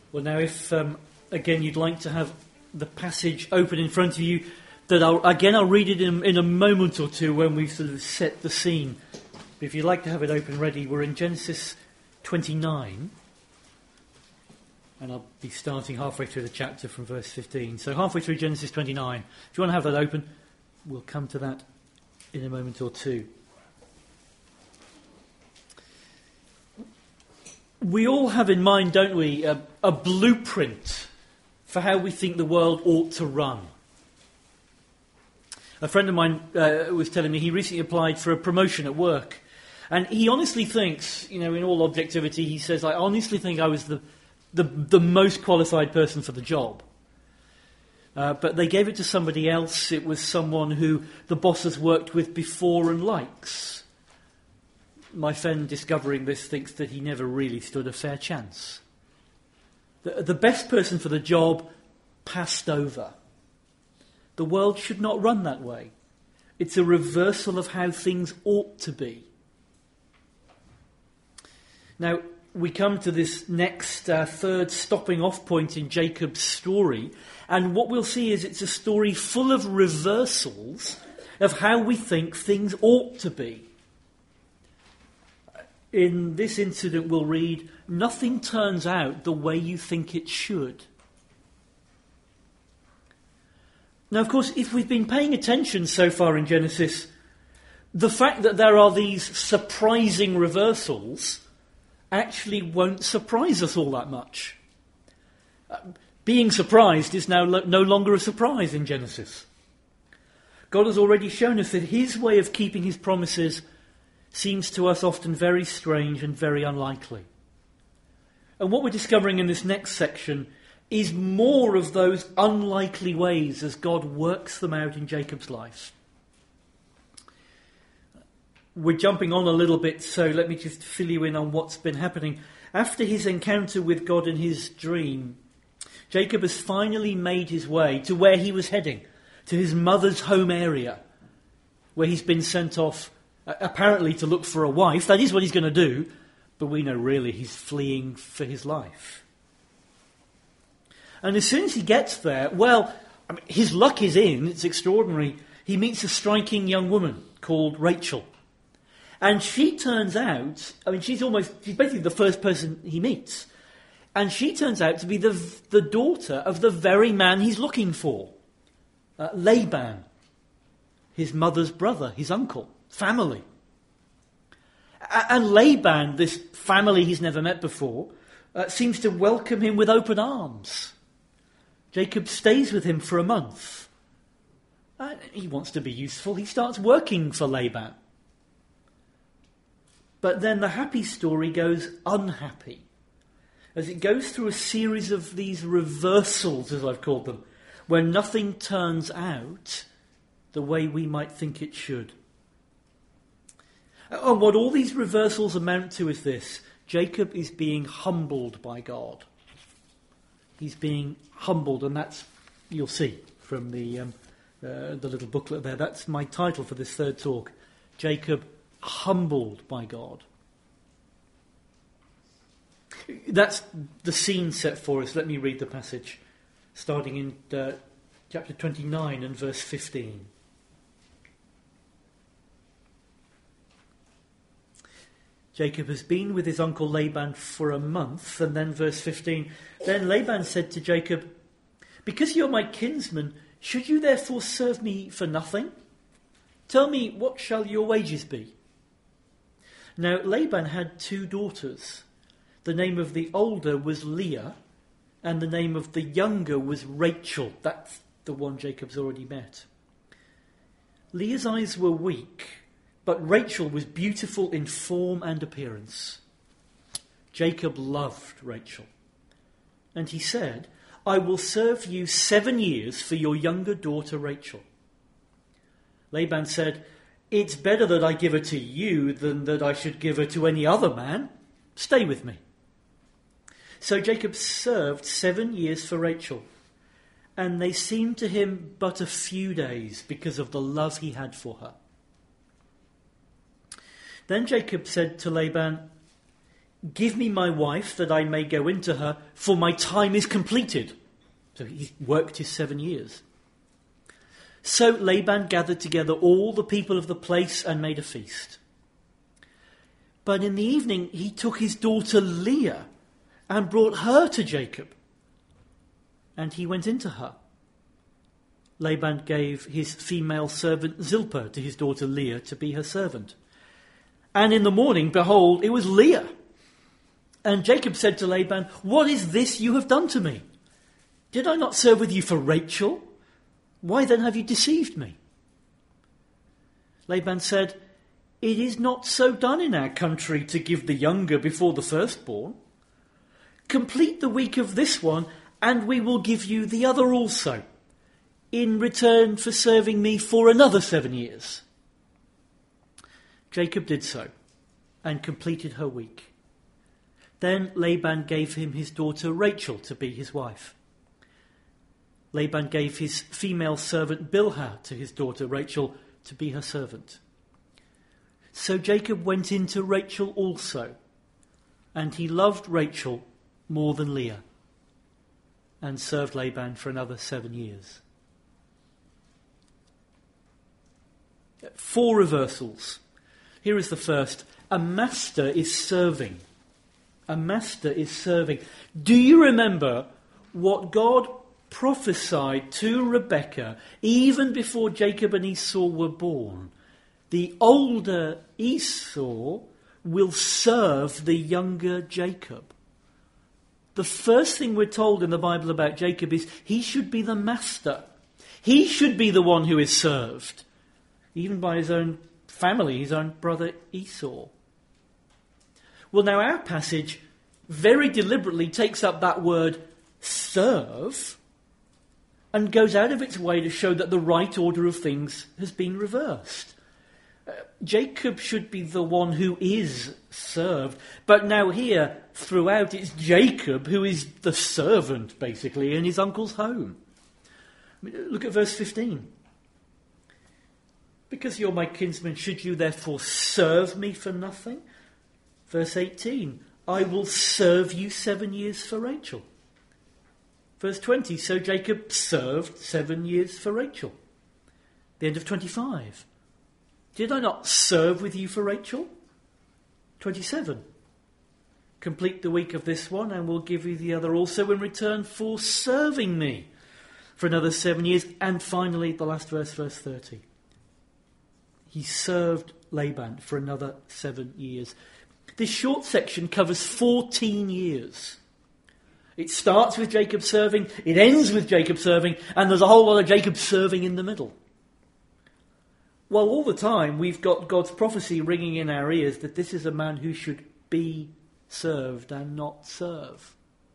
Well, now, if, again, you'd like to have the passage open in front of you, that I'll read it in a moment or two when we've sort of set the scene. But if you'd like to have it open ready, we're in Genesis 29. And I'll be starting halfway through the chapter from verse 15. So halfway through Genesis 29. If you want to have that open, we'll come to that in a moment or two. We all have in mind, don't we, a blueprint for how we think the world ought to run. A friend of mine was telling me he recently applied for a promotion at work. And he honestly thinks, in all objectivity, he says, I honestly think I was the most qualified person for the job. But they gave it to somebody else. It was someone who the boss has worked with before and likes. My friend, discovering this, thinks that he never really stood a fair chance. The best person for the job passed over. The world should not run that way. It's a reversal of how things ought to be. Now, we come to this next third stopping off point in Jacob's story, and what we'll see is it's a story full of reversals of how we think things ought to be. In this incident we'll read, nothing turns out the way you think it should. Now, of course, if we've been paying attention so far in Genesis, the fact that there are these surprising reversals actually won't surprise us all that much. Being surprised is now no longer a surprise in Genesis. God has already shown us that his way of keeping his promises seems to us often very strange and very unlikely. And what we're discovering in this next section is more of those unlikely ways as God works them out in Jacob's life. We're jumping on a little bit, so let me just fill you in on what's been happening. After his encounter with God in his dream, Jacob has finally made his way to where he was heading, to his mother's home area, where he's been sent off apparently to look for a wife. That is what he's going to do, but we know really he's fleeing for his life. And as soon as he gets there, his luck is in. It's extraordinary. He meets a striking young woman called Rachel. And she turns out, she's basically the first person he meets. And she turns out to be the daughter of the very man he's looking for. Laban, his mother's brother, his uncle. Family. And Laban, this family he's never met before, seems to welcome him with open arms. Jacob stays with him for a month. He wants to be useful. He starts working for Laban. But then the happy story goes unhappy, as it goes through a series of these reversals, as I've called them, where nothing turns out the way we might think it should. And what all these reversals amount to is this: Jacob is being humbled by God. He's being humbled, and that's, you'll see from the little booklet there, that's my title for this third talk. Jacob humbled by God. That's the scene set for us. Let me read the passage, starting in chapter 29 and verse 15. Jacob has been with his uncle Laban for a month, and then verse 15, then Laban said to Jacob, because you're my kinsman, should you therefore serve me for nothing? Tell me, what shall your wages be? Now Laban had 2 daughters. The name of the older was Leah, and the name of the younger was Rachel. That's the one Jacob's already met. Leah's eyes were weak, but Rachel was beautiful in form and appearance. Jacob loved Rachel. And he said, I will serve you 7 years for your younger daughter Rachel. Laban said, it's better that I give her to you than that I should give her to any other man. Stay with me. So Jacob served 7 years for Rachel, and they seemed to him but a few days because of the love he had for her. Then Jacob said to Laban, give me my wife that I may go into her, for my time is completed. So he's worked his 7 years. So Laban gathered together all the people of the place and made a feast. But in the evening he took his daughter Leah and brought her to Jacob. And he went into her. Laban gave his female servant Zilpah to his daughter Leah to be her servant. And in the morning, behold, it was Leah. And Jacob said to Laban, "What is this you have done to me? Did I not serve with you for Rachel? Why then have you deceived me?" Laban said, "It is not so done in our country to give the younger before the firstborn. Complete the week of this one, and we will give you the other also, in return for serving me for another 7 years." Jacob did so, and completed her week. Then Laban gave him his daughter Rachel to be his wife. Laban gave his female servant Bilhah to his daughter Rachel to be her servant. So Jacob went in to Rachel also, and he loved Rachel more than Leah, and served Laban for another 7 years. 4 reversals. Here is the first. A master is serving. A master is serving. Do you remember what God prophesied to Rebekah even before Jacob and Esau were born? The older Esau will serve the younger Jacob. The first thing we're told in the Bible about Jacob is he should be the master. He should be the one who is served, even by his own family, his own brother Esau. Well, now our passage very deliberately takes up that word serve and goes out of its way to show that the right order of things has been reversed. Jacob should be the one who is served, but now here, throughout, it's Jacob who is the servant, basically, in his uncle's home. Look at verse 15. "Because you're my kinsman, should you therefore serve me for nothing?" Verse 18. "I will serve you 7 years for Rachel." Verse 20. So Jacob served 7 years for Rachel. The end of 25. "Did I not serve with you for Rachel?" 27. "Complete the week of this one, and we'll give you the other also in return for serving me for another 7 years. And finally, the last verse, verse 30. He served Laban for another 7 years. This short section covers 14 years. It starts with Jacob serving, it ends with Jacob serving, and there's a whole lot of Jacob serving in the middle. Well, all the time we've got God's prophecy ringing in our ears that this is a man who should be served and not serve.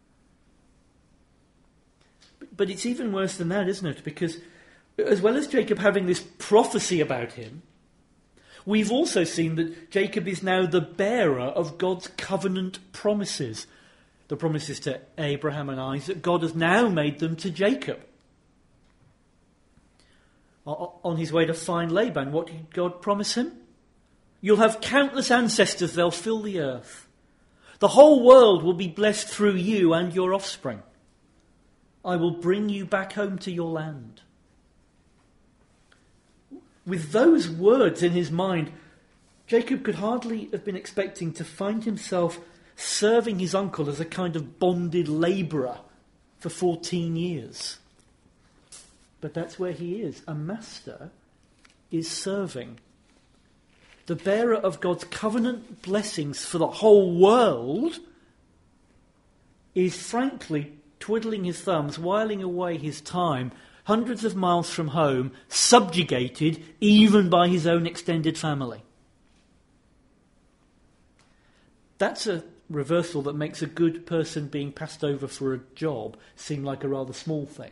But it's even worse than that, isn't it? Because as well as Jacob having this prophecy about him, we've also seen that Jacob is now the bearer of God's covenant promises. The promises to Abraham and Isaac, God has now made them to Jacob. On his way to find Laban, what did God promise him? You'll have countless ancestors, they'll fill the earth. The whole world will be blessed through you and your offspring. I will bring you back home to your land. With those words in his mind, Jacob could hardly have been expecting to find himself serving his uncle as a kind of bonded labourer for 14 years. But that's where he is. A master is serving. The bearer of God's covenant blessings for the whole world is frankly twiddling his thumbs, whiling away his time hundreds of miles from home, subjugated even by his own extended family. That's a reversal that makes a good person being passed over for a job seem like a rather small thing.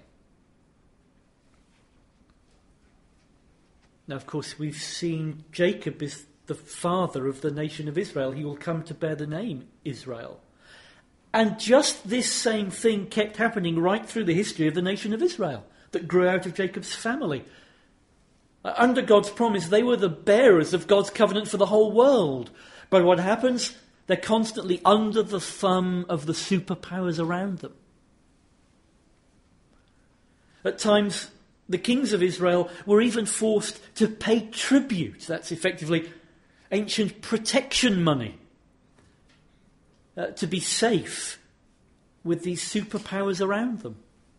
Now, of course, we've seen Jacob is the father of the nation of Israel. He will come to bear the name Israel. And just this same thing kept happening right through the history of the nation of Israel that grew out of Jacob's family. Under God's promise, they were the bearers of God's covenant for the whole world. But what happens? They're constantly under the thumb of the superpowers around them. At times, the kings of Israel were even forced to pay tribute. That's effectively ancient protection money to be safe with these superpowers around them.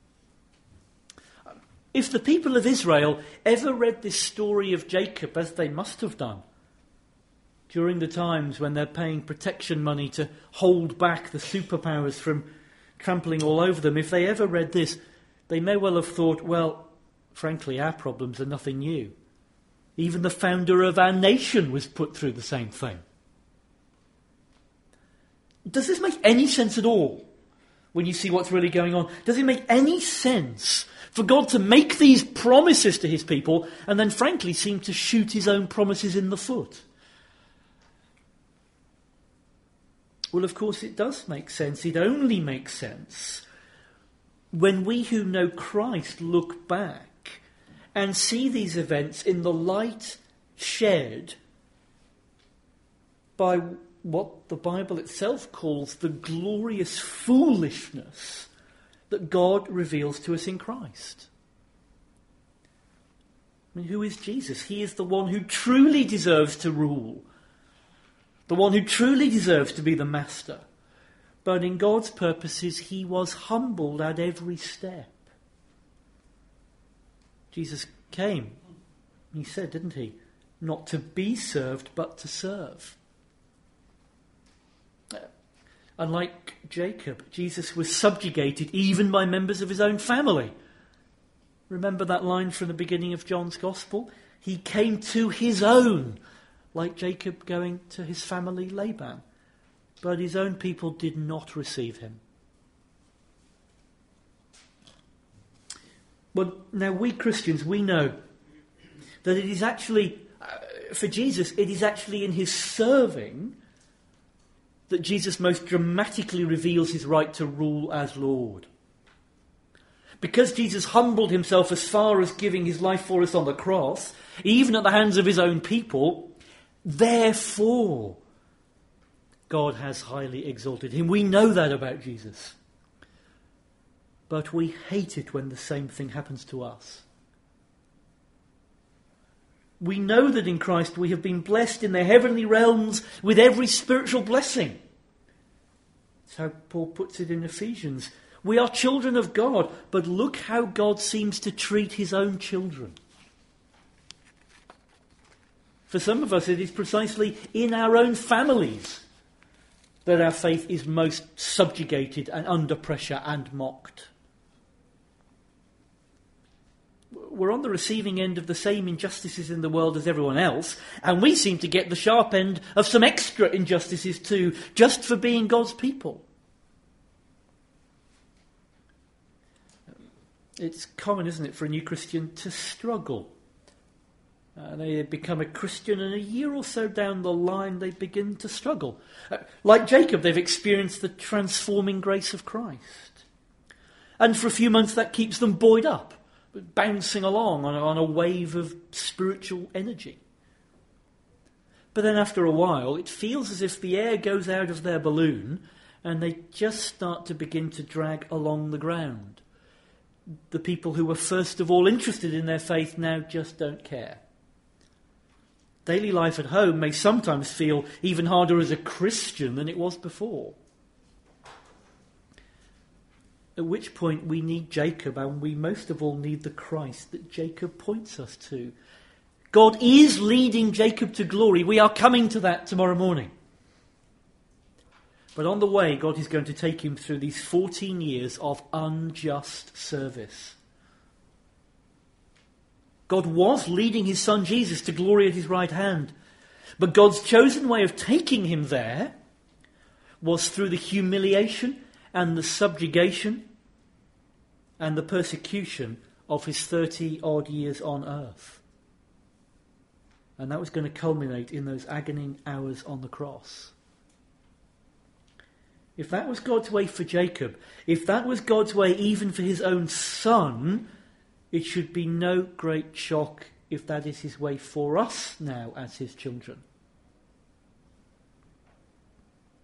If the people of Israel ever read this story of Jacob, as they must have done, during the times when they're paying protection money to hold back the superpowers from trampling all over them, if they ever read this, they may well have thought, well, frankly, our problems are nothing new. Even the founder of our nation was put through the same thing. Does this make any sense at all when you see what's really going on? Does it make any sense for God to make these promises to his people and then frankly seem to shoot his own promises in the foot? Well, of course it does make sense. It only makes sense when we who know Christ look back and see these events in the light shed by what the Bible itself calls the glorious foolishness that God reveals to us in Christ. I mean, who is Jesus? He is the one who truly deserves to rule, the one who truly deserves to be the master. But in God's purposes, he was humbled at every step. Jesus came, he said, didn't he? Not to be served, but to serve. Unlike Jacob, Jesus was subjugated even by members of his own family. Remember that line from the beginning of John's Gospel? He came to his own, like Jacob going to his family Laban. But his own people did not receive him. Well, now we Christians, we know that it is actually, for Jesus, it is actually in his serving that Jesus most dramatically reveals his right to rule as Lord. Because Jesus humbled himself as far as giving his life for us on the cross, even at the hands of his own people, therefore God has highly exalted him. We know that about Jesus. But we hate it when the same thing happens to us. We know that in Christ we have been blessed in the heavenly realms with every spiritual blessing. That's how Paul puts it in Ephesians. We are children of God, but look how God seems to treat his own children. For some of us, it is precisely in our own families that our faith is most subjugated and under pressure and mocked. We're on the receiving end of the same injustices in the world as everyone else, and we seem to get the sharp end of some extra injustices too, just for being God's people. It's common, isn't it, for a new Christian to struggle. They become a Christian, and a year or so down the line they begin to struggle. Like Jacob, they've experienced the transforming grace of Christ. And for a few months that keeps them buoyed up, bouncing along on a wave of spiritual energy. But then after a while, it feels as if the air goes out of their balloon and they just start to begin to drag along the ground. The people who were first of all interested in their faith now just don't care. Daily life at home may sometimes feel even harder as a Christian than it was before. At which point we need Jacob, and we most of all need the Christ that Jacob points us to. God is leading Jacob to glory. We are coming to that tomorrow morning. But on the way, God is going to take him through these 14 years of unjust service. God was leading his son Jesus to glory at his right hand. But God's chosen way of taking him there was through the humiliation and the subjugation and the persecution of his 30-odd years on earth. And that was going to culminate in those agony hours on the cross. If that was God's way for Jacob, if that was God's way even for his own son, it should be no great shock if that is his way for us now as his children.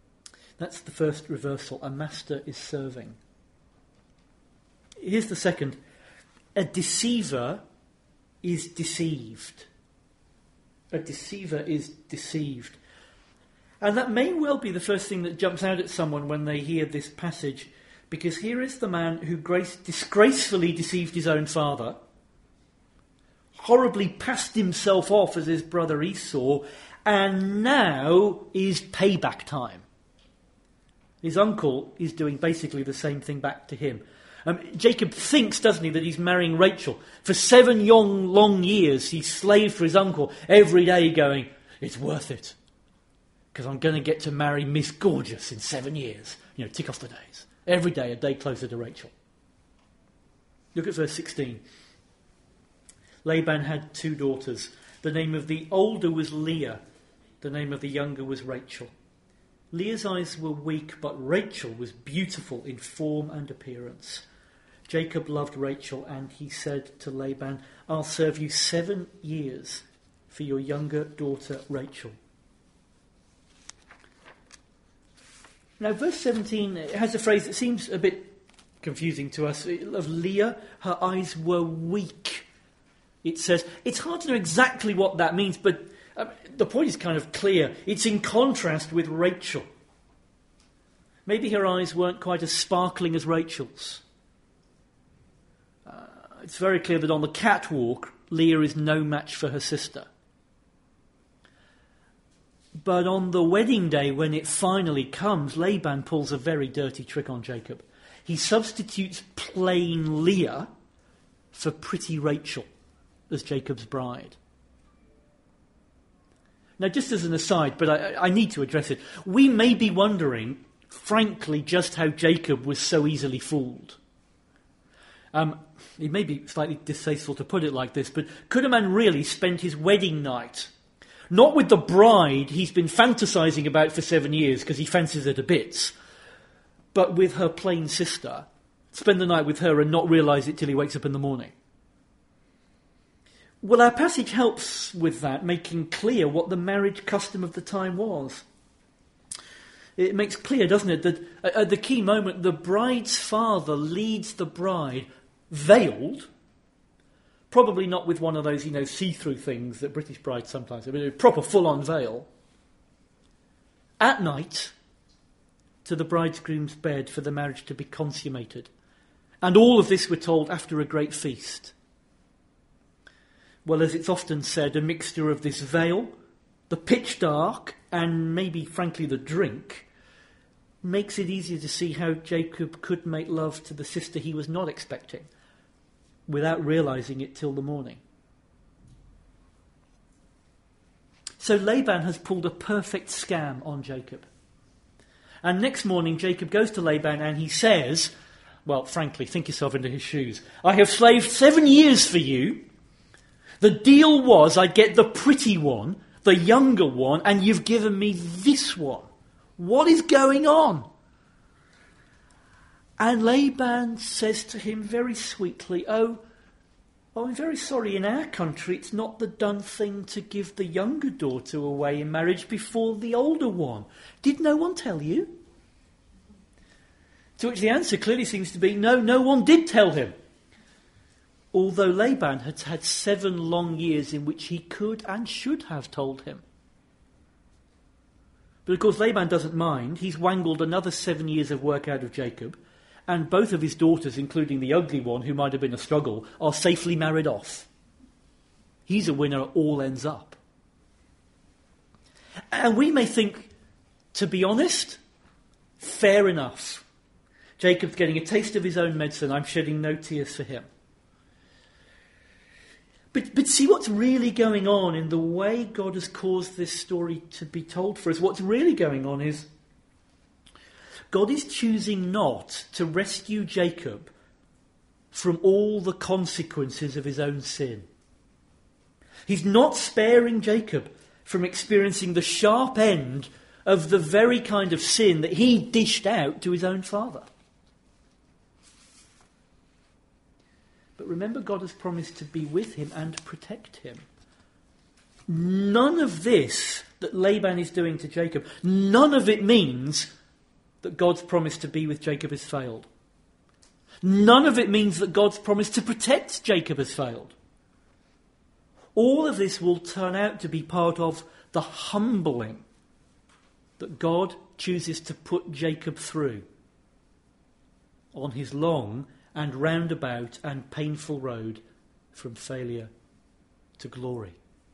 That's the first reversal. A master is serving. Here's the second. A deceiver is deceived. A deceiver is deceived. And that may well be the first thing that jumps out at someone when they hear this passage, because here is the man who disgracefully deceived his own father, horribly passed himself off as his brother Esau, and now is payback time. His uncle is doing basically the same thing back to him. Jacob thinks, doesn't he, that he's marrying Rachel. For 7 long years he slaved for his uncle, every day going, it's worth it, because I'm going to get to marry Miss Gorgeous in 7 years. Tick off the days. Every day, a day closer to Rachel. Look at verse 16. Laban had 2 daughters. The name of the older was Leah. The name of the younger was Rachel. Leah's eyes were weak, but Rachel was beautiful in form and appearance. Jacob loved Rachel, and he said to Laban, I'll serve you 7 years for your younger daughter Rachel. Now, verse 17 has a phrase that seems a bit confusing to us. Of Leah, her eyes were weak. It says, it's hard to know exactly what that means, but the point is kind of clear. It's in contrast with Rachel. Maybe her eyes weren't quite as sparkling as Rachel's. It's very clear that on the catwalk, Leah is no match for her sister. But on the wedding day, when it finally comes, Laban pulls a very dirty trick on Jacob. He substitutes plain Leah for pretty Rachel as Jacob's bride. Now, just as an aside, but I need to address it, we may be wondering, frankly, just how Jacob was so easily fooled. It may be slightly distasteful to put it like this, but could a man really spend his wedding night not with the bride he's been fantasising about for 7 years because he fancies her to bits, but with her plain sister, spend the night with her and not realise it till he wakes up in the morning? Well, our passage helps with that, making clear what the marriage custom of the time was. It makes clear, doesn't it, that at the key moment, the bride's father leads the bride, veiled, probably not with one of those, see-through things that British brides sometimes have, a proper full-on veil, at night, to the bridegroom's bed for the marriage to be consummated. And all of this, we're told, after a great feast. Well, as it's often said, a mixture of this veil, the pitch dark, and maybe, frankly, the drink, makes it easier to see how Jacob could make love to the sister he was not expecting, without realising it till the morning. So Laban has pulled a perfect scam on Jacob. And next morning, Jacob goes to Laban and he says, well, frankly, think yourself into his shoes. I have slaved 7 years for you. The deal was I'd get the pretty one, the younger one, and you've given me this one. What is going on? And Laban says to him very sweetly, Oh, I'm very sorry, in our country it's not the done thing to give the younger daughter away in marriage before the older one. Did no one tell you? To which the answer clearly seems to be, no one did tell him. Although Laban had had 7 long years in which he could and should have told him. But of course Laban doesn't mind. He's wangled another 7 years of work out of Jacob, and both of his daughters, including the ugly one, who might have been a struggle, are safely married off. He's a winner, all ends up. And we may think, to be honest, fair enough. Jacob's getting a taste of his own medicine. I'm shedding no tears for him. But see what's really going on in the way God has caused this story to be told for us. What's really going on is God is choosing not to rescue Jacob from all the consequences of his own sin. He's not sparing Jacob from experiencing the sharp end of the very kind of sin that he dished out to his own father. But remember, God has promised to be with him and protect him. None of this that Laban is doing to Jacob, none of it means that God's promise to be with Jacob has failed. None of it means that God's promise to protect Jacob has failed. All of this will turn out to be part of the humbling that God chooses to put Jacob through on his long and roundabout and painful road from failure to glory.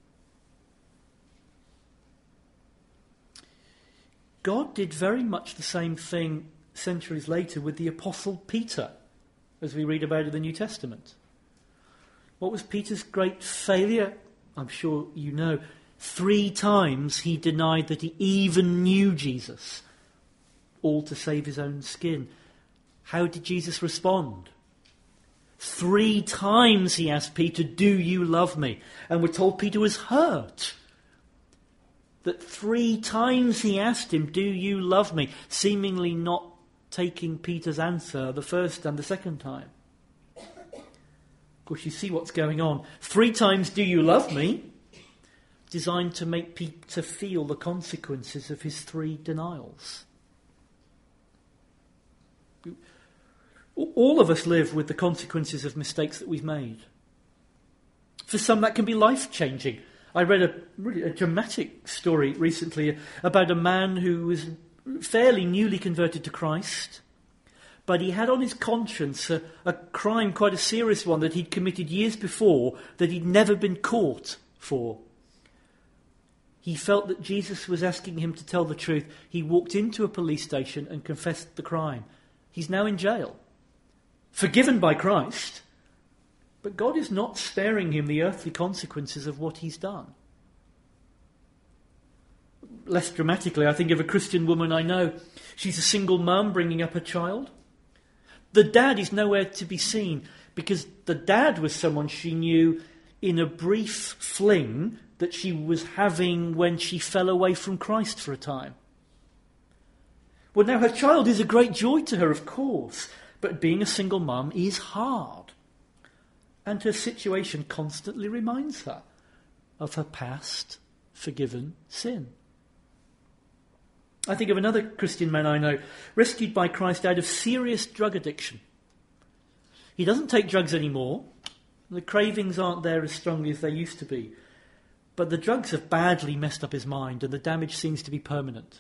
God did very much the same thing centuries later with the Apostle Peter, as we read about in the New Testament. What was Peter's great failure? I'm sure you know. 3 times he denied that he even knew Jesus, all to save his own skin. How did Jesus respond? 3 times he asked Peter, "Do you love me?" And we're told Peter was hurt. That 3 times he asked him, "Do you love me?" seemingly not taking Peter's answer the first and the second time. Of course, you see what's going on. 3 times, "Do you love me?" designed to make Peter feel the consequences of his 3 denials. All of us live with the consequences of mistakes that we've made. For some, that can be life-changing. I read a dramatic story recently about a man who was fairly newly converted to Christ, but he had on his conscience a crime, quite a serious one, that he'd committed years before that he'd never been caught for. He felt that Jesus was asking him to tell the truth. He walked into a police station and confessed the crime. He's now in jail, forgiven by Christ, but God is not sparing him the earthly consequences of what he's done. Less dramatically, I think of a Christian woman I know. She's a single mum bringing up a child. The dad is nowhere to be seen because the dad was someone she knew in a brief fling that she was having when she fell away from Christ for a time. Well, now her child is a great joy to her, of course, but being a single mum is hard. And her situation constantly reminds her of her past forgiven sin. I think of another Christian man I know, rescued by Christ out of serious drug addiction. He doesn't take drugs anymore. The cravings aren't there as strongly as they used to be. But the drugs have badly messed up his mind, and the damage seems to be permanent.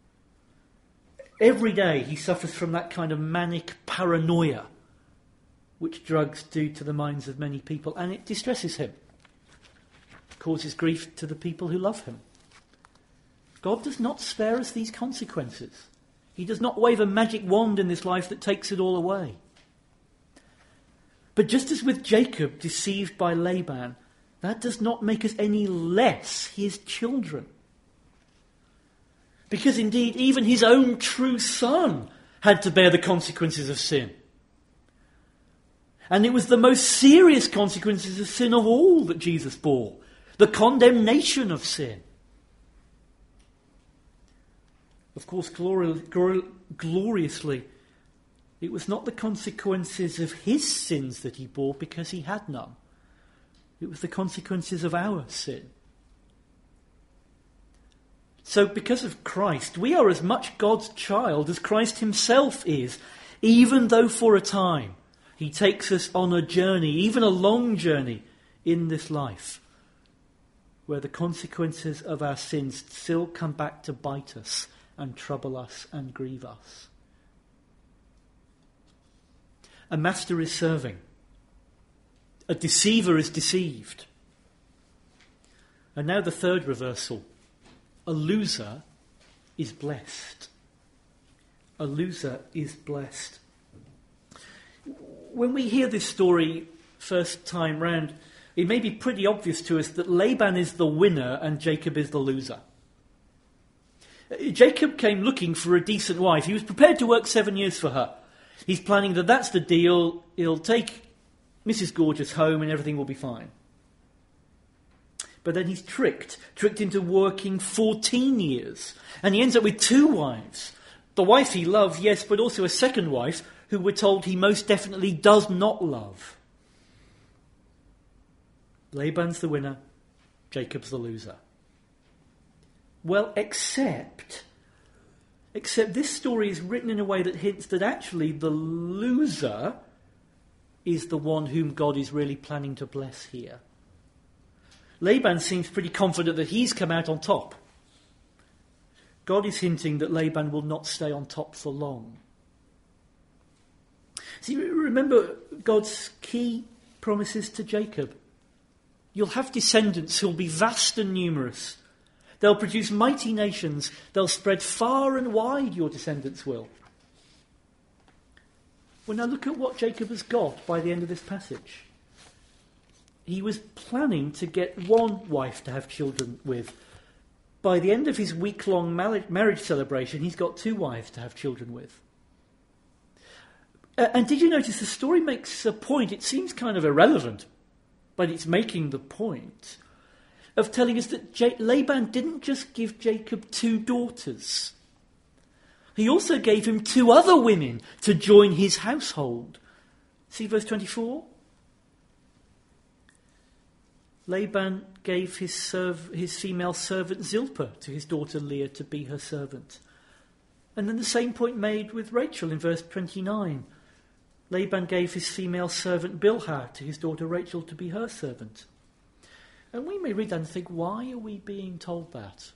Every day he suffers from that kind of manic paranoia which drugs do to the minds of many people, and it distresses him. It causes grief to the people who love him. God does not spare us these consequences. He does not wave a magic wand in this life that takes it all away. But just as with Jacob deceived by Laban, that does not make us any less his children. Because indeed, even his own true son had to bear the consequences of sin. And it was the most serious consequences of sin of all that Jesus bore. The condemnation of sin. Of course, gloriously, it was not the consequences of his sins that he bore because he had none. It was the consequences of our sin. So because of Christ, we are as much God's child as Christ himself is, even though for a time he takes us on a journey, even a long journey in this life, where the consequences of our sins still come back to bite us and trouble us and grieve us. A master is serving. A deceiver is deceived. And now the third reversal. A loser is blessed. A loser is blessed. When we hear this story first time round, it may be pretty obvious to us that Laban is the winner and Jacob is the loser. Jacob came looking for a decent wife. He was prepared to work 7 years for her. He's planning that that's the deal. He'll take Mrs. Gorgeous home and everything will be fine. But then he's tricked into working 14 years. And he ends up with 2 wives. The wife he loved, yes, but also a second wife who we're told he most definitely does not love. Laban's the winner, Jacob's the loser. Well, except Except this story is written in a way that hints that actually the loser is the one whom God is really planning to bless here. Laban seems pretty confident that he's come out on top. God is hinting that Laban will not stay on top for long. See, remember God's key promises to Jacob. You'll have descendants who'll be vast and numerous. They'll produce mighty nations. They'll spread far and wide, your descendants will. Well, now look at what Jacob has got by the end of this passage. He was planning to get one wife to have children with. By the end of his week-long marriage celebration, he's got 2 wives to have children with. And did you notice the story makes a point? It seems kind of irrelevant, but it's making the point of telling us that Laban didn't just give Jacob 2 daughters. He also gave him 2 other women to join his household. See verse 24? Laban gave his female servant Zilpah to his daughter Leah to be her servant. And then the same point made with Rachel in verse 29. Laban gave his female servant Bilhah to his daughter Rachel to be her servant. And we may read that and think, why are we being told that?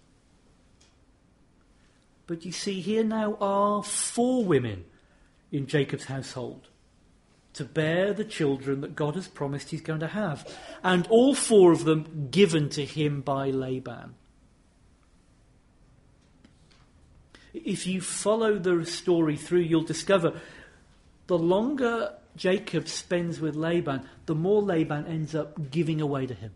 But you see, here now are 4 women in Jacob's household to bear the children that God has promised he's going to have. And all 4 of them given to him by Laban. If you follow the story through, you'll discover the longer Jacob spends with Laban, the more Laban ends up giving away to him.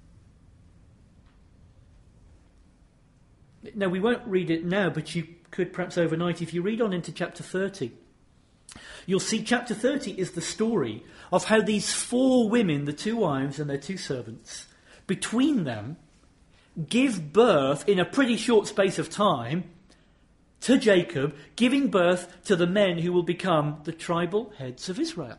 Now, we won't read it now, but you could perhaps overnight. If you read on into chapter 30, you'll see chapter 30 is the story of how these 4 women, the 2 wives and their 2 servants, between them, give birth in a pretty short space of time to Jacob, giving birth to the men who will become the tribal heads of Israel.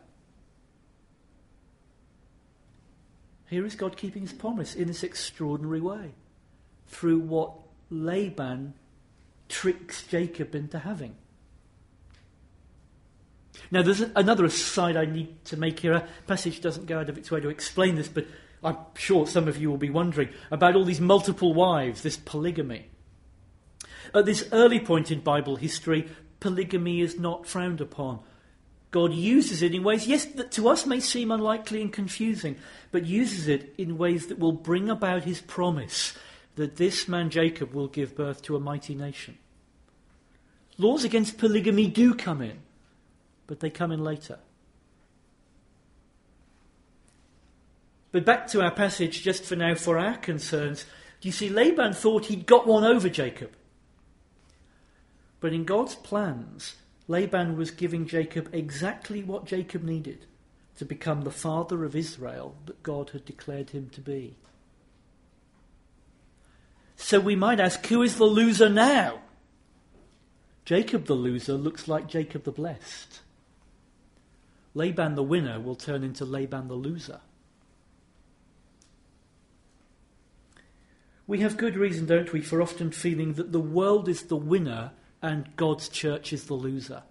Here is God keeping his promise in this extraordinary way, through what Laban tricks Jacob into having. Now, there's another aside I need to make here. A passage doesn't go out of its way to explain this, but I'm sure some of you will be wondering about all these multiple wives, this polygamy. At this early point in Bible history, polygamy is not frowned upon. God uses it in ways, yes, that to us may seem unlikely and confusing, but uses it in ways that will bring about his promise that this man Jacob will give birth to a mighty nation. Laws against polygamy do come in, but they come in later. But back to our passage just for now, for our concerns. Do you see, Laban thought he'd got one over Jacob. But in God's plans, Laban was giving Jacob exactly what Jacob needed to become the father of Israel that God had declared him to be. So we might ask, who is the loser now? Jacob the loser looks like Jacob the blessed. Laban the winner will turn into Laban the loser. We have good reason, don't we, for often feeling that the world is the winner and God's church is the loser.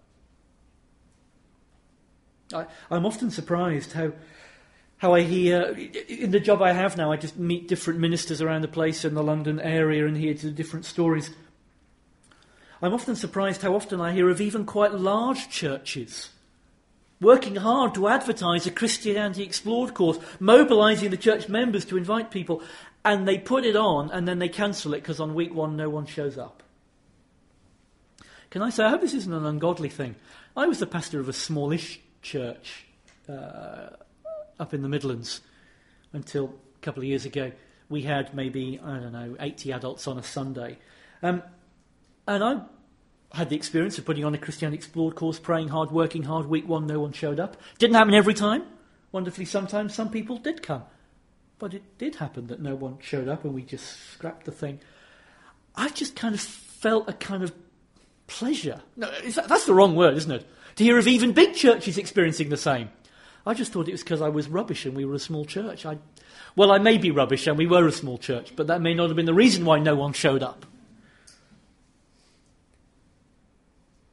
I'm often surprised how I hear, in the job I have now, I just meet different ministers around the place in the London area and hear different stories. I'm often surprised how often I hear of even quite large churches working hard to advertise a Christianity Explored course, mobilising the church members to invite people, and they put it on and then they cancel it because on week 1 no one shows up. Can I say, I hope this isn't an ungodly thing. I was the pastor of a smallish church up in the Midlands until a couple of years ago. We had maybe, 80 adults on a Sunday. And I had the experience of putting on a Christianity Explored course, praying hard, working hard. Week 1, no one showed up. Didn't happen every time. Wonderfully, sometimes some people did come. But it did happen that no one showed up and we just scrapped the thing. I just kind of felt a kind of pleasure. No, that's the wrong word, isn't it? To hear of even big churches experiencing the same. I just thought it was because I was rubbish and we were a small church. I may be rubbish and we were a small church, but that may not have been the reason why no one showed up.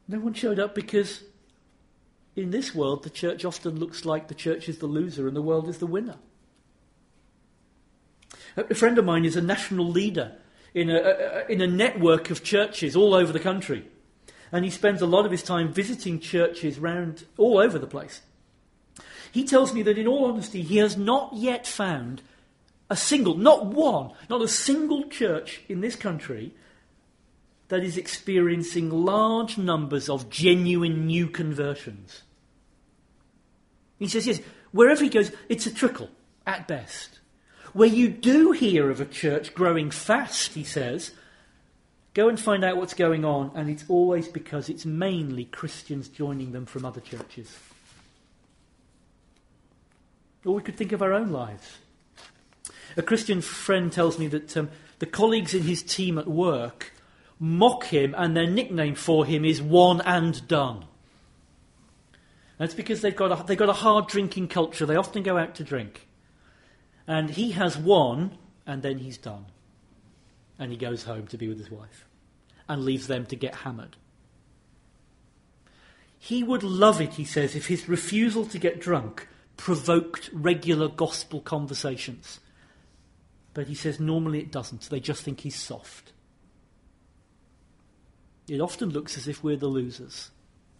No one showed up because in this world the church often looks like the church is the loser and the world is the winner. A friend of mine is a national leader in a network of churches all over the country. And he spends a lot of his time visiting churches round all over the place. He tells me that in all honesty he has not yet found a single, not one, not a single church in this country that is experiencing large numbers of genuine new conversions. He says, yes, wherever he goes, it's a trickle, at best. Where you do hear of a church growing fast, he says, go and find out what's going on, and it's always because it's mainly Christians joining them from other churches. Or we could think of our own lives. A Christian friend tells me that the colleagues in his team at work mock him, and their nickname for him is One and Done. That's because they've got a hard drinking culture. They often go out to drink. And he has one, and then he's done. And he goes home to be with his wife and leaves them to get hammered. He would love it, he says, if his refusal to get drunk provoked regular gospel conversations. But he says normally it doesn't. They just think he's soft. It often looks as if we're the losers.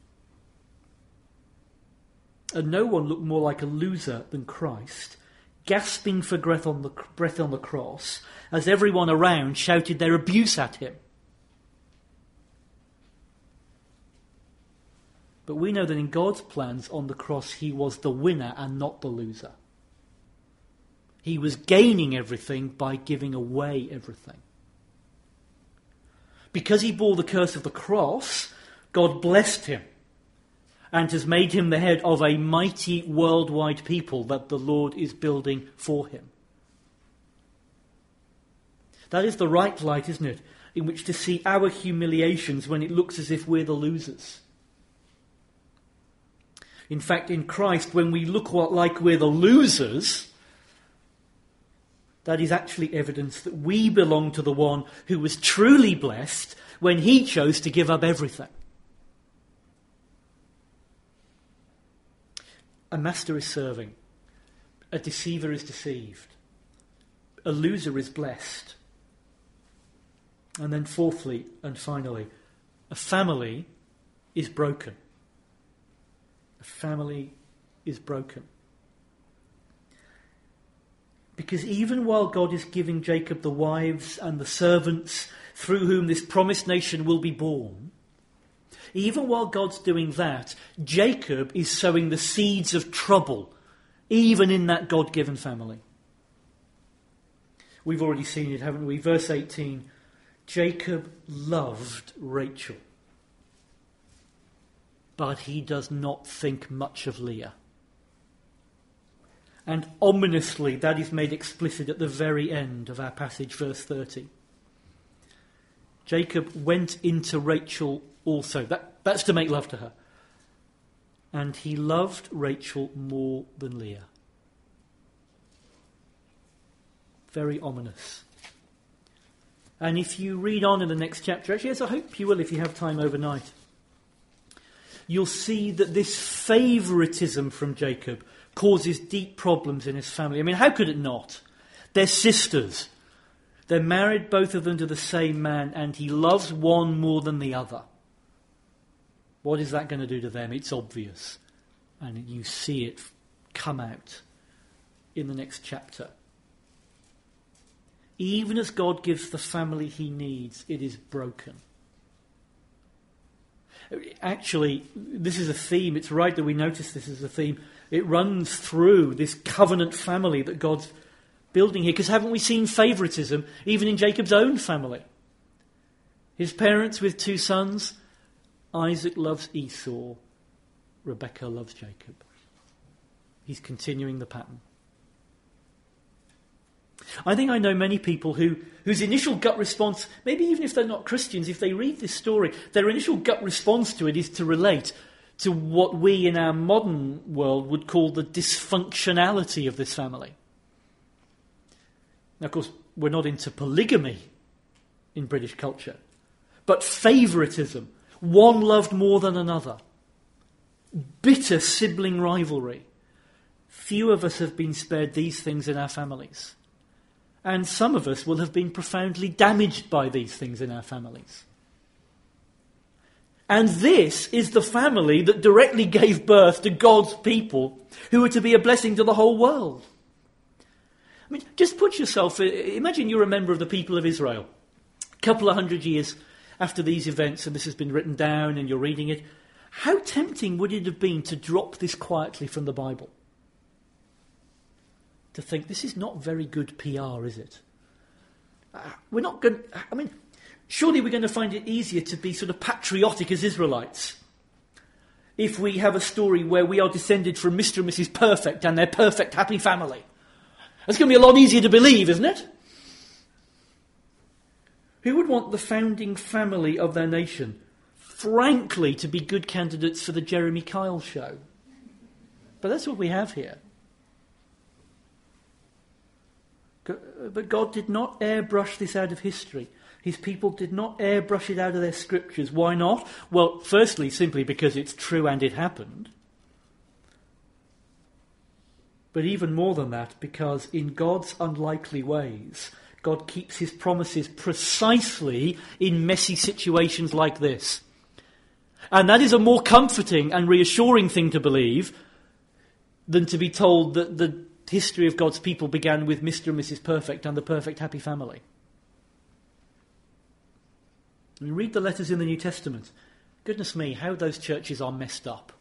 And no one looked more like a loser than Christ, gasping for breath on the cross, as everyone around shouted their abuse at him. But we know that in God's plans on the cross, he was the winner and not the loser. He was gaining everything by giving away everything. Because he bore the curse of the cross, God blessed him and has made him the head of a mighty worldwide people that the Lord is building for him. That is the right light, isn't it, in which to see our humiliations when it looks as if we're the losers. In fact, in Christ, when we look like we're the losers, that is actually evidence that we belong to the one who was truly blessed when he chose to give up everything. A master is serving. A deceiver is deceived. A loser is blessed. And then fourthly and finally, a family is broken. A family is broken. Because even while God is giving Jacob the wives and the servants through whom this promised nation will be born, even while God's doing that, Jacob is sowing the seeds of trouble, even in that God-given family. We've already seen it, haven't we? Verse 18, Jacob loved Rachel, but he does not think much of Leah. And ominously, that is made explicit at the very end of our passage, verse 30. Jacob went into Rachel also. That's to make love to her. And he loved Rachel more than Leah. Very ominous. And if you read on in the next chapter, actually, yes, I hope you will if you have time overnight, you'll see that this favouritism from Jacob causes deep problems in his family. I mean, how could it not? They're sisters. They're married, both of them, to the same man, and he loves one more than the other. What is that going to do to them? It's obvious. And you see it come out in the next chapter. Even as God gives the family he needs, it is broken. Actually, this is a theme. It's right that we notice this as a theme. It runs through this covenant family that God's building here. Because haven't we seen favouritism even in Jacob's own family? His parents with two sons. Isaac loves Esau. Rebekah loves Jacob. He's continuing the pattern. I think I know many people whose initial gut response, maybe even if they're not Christians, if they read this story, their initial gut response to it is to relate to what we in our modern world would call the dysfunctionality of this family. Now, of course, we're not into polygamy in British culture, but favouritism, One loved more than another. Bitter sibling rivalry. Few of us have been spared these things in our families. And some of us will have been profoundly damaged by these things in our families. And this is the family that directly gave birth to God's people who are to be a blessing to the whole world. I mean, just put yourself, imagine you're a member of the people of Israel. A couple of 100 years after these events, and this has been written down and you're reading it. How tempting would it have been to drop this quietly from the Bible? To think, this is not very good PR, is it? We're not going. I mean, surely we're going to find it easier to be sort of patriotic as Israelites if we have a story where we are descended from Mr. and Mrs. Perfect and their perfect, happy family. It's going to be a lot easier to believe, isn't it? Who would want the founding family of their nation, frankly, to be good candidates for the Jeremy Kyle show? But that's what we have here. But God did not airbrush this out of history. His people did not airbrush it out of their scriptures. Why not? Well, firstly, simply because it's true and it happened. But even more than that, because in God's unlikely ways, God keeps his promises precisely in messy situations like this. And that is a more comforting and reassuring thing to believe than to be told that the history of God's people began with Mr. and Mrs. Perfect and the perfect happy family. I mean, read the letters in the New Testament. Goodness me, how those churches are messed up.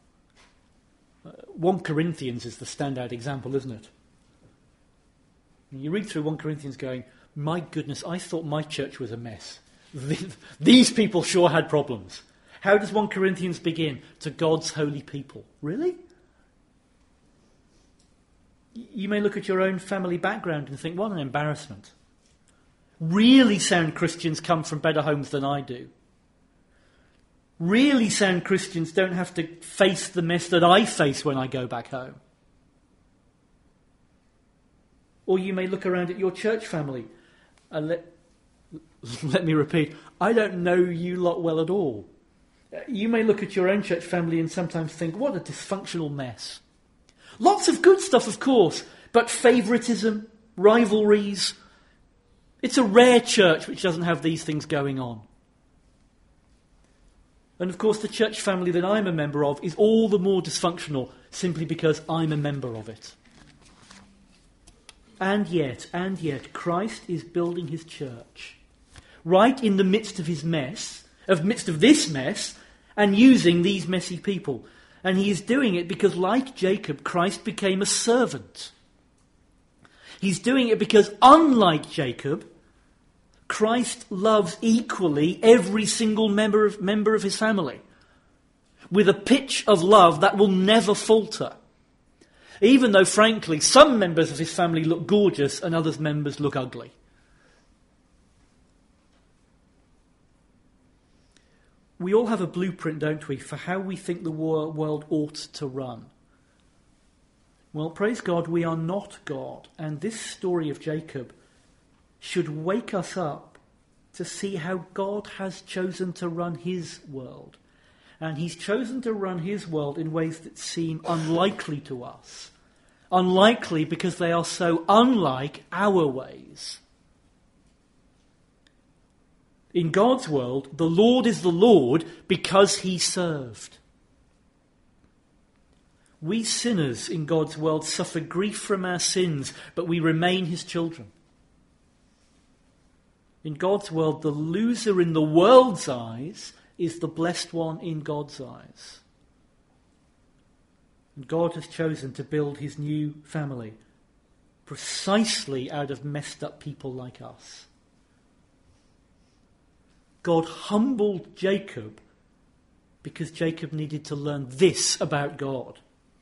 1 Corinthians is the standout example, isn't it? You read through 1 Corinthians going, my goodness, I thought my church was a mess. These people sure had problems. How does 1 Corinthians begin? To God's holy people. Really? You may look at your own family background and think, what an embarrassment. Really sound Christians come from better homes than I do. Really sound Christians don't have to face the mess that I face when I go back home. Or you may look around at your church family and let me repeat, I don't know you lot well at all. You may look at your own church family and sometimes think, what a dysfunctional mess. Lots of good stuff, of course, but favouritism, rivalries. It's a rare church which doesn't have these things going on. And of course the church family that I'm a member of is all the more dysfunctional simply because I'm a member of it. And yet, Christ is building his church right in the midst of his mess, midst of this mess, and using these messy people. And he is doing it because, like Jacob, Christ became a servant. He's doing it because, unlike Jacob, Christ loves equally every single member of his family, with a pitch of love that will never falter. Even though, frankly, some members of his family look gorgeous and other members look ugly. We all have a blueprint, don't we, for how we think the world ought to run. Well, praise God, we are not God. And this story of Jacob should wake us up to see how God has chosen to run his world. And he's chosen to run his world in ways that seem unlikely to us. Unlikely because they are so unlike our ways. In God's world, the Lord is the Lord because he served. We sinners in God's world suffer grief from our sins, but we remain his children. In God's world, the loser in the world's eyes is the blessed one in God's eyes. And God has chosen to build his new family precisely out of messed up people like us. God humbled Jacob because Jacob needed to learn this about God.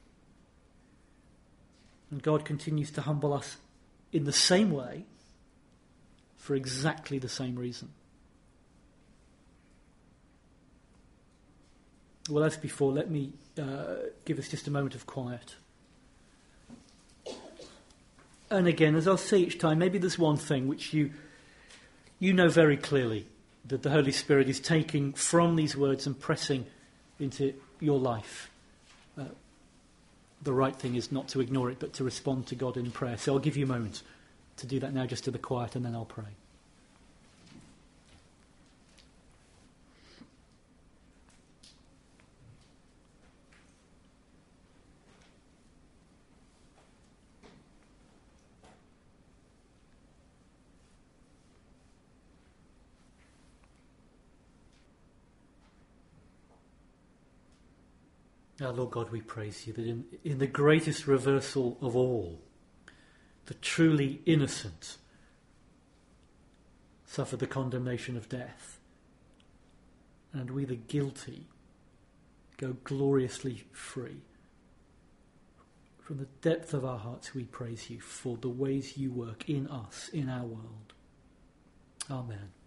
And God continues to humble us in the same way for exactly the same reason. Well, as before, let me give us just a moment of quiet. And again, as I'll say each time, maybe there's one thing which you know very clearly. that the Holy Spirit is taking from these words and pressing into your life. The right thing is not to ignore it, but to respond to God in prayer. So I'll give you a moment to do that now, just to the quiet, and then I'll pray. Our Lord God, we praise you that in the greatest reversal of all, the truly innocent suffer the condemnation of death, and we the guilty go gloriously free. From the depth of our hearts we praise you for the ways you work in us, in our world. Amen.